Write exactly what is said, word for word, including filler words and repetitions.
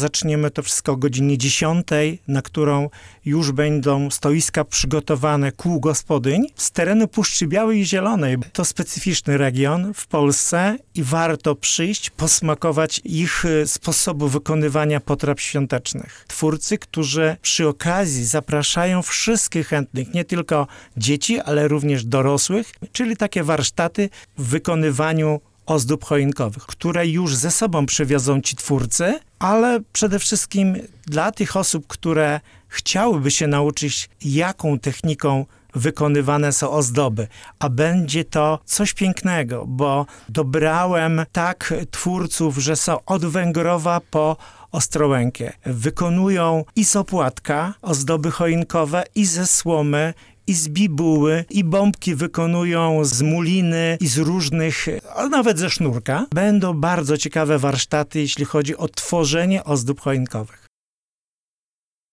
Zaczniemy to wszystko o godzinie dziesiątej, na którą już będą stoiska przygotowane kół gospodyń z terenu Puszczy Białej i Zielonej. To specyficzny region w Polsce i warto przyjść, posmakować ich sposobu wykonywania potraw świątecznych. Twórcy, którzy przy okazji zapraszają wszystkich chętnych, nie tylko dzieci, ale również dorosłych, czyli takie warsztaty w wykonywaniu ozdób choinkowych, które już ze sobą przywiozą ci twórcy, ale przede wszystkim dla tych osób, które chciałyby się nauczyć, jaką techniką wykonywane są ozdoby, a będzie to coś pięknego, bo dobrałem tak twórców, że są od Węgrowa po Ostrołękę. Wykonują i z opłatka ozdoby choinkowe, i ze słomy, i z bibuły, i bombki wykonują z muliny, i z różnych, a nawet ze sznurka. Będą bardzo ciekawe warsztaty, jeśli chodzi o tworzenie ozdób choinkowych.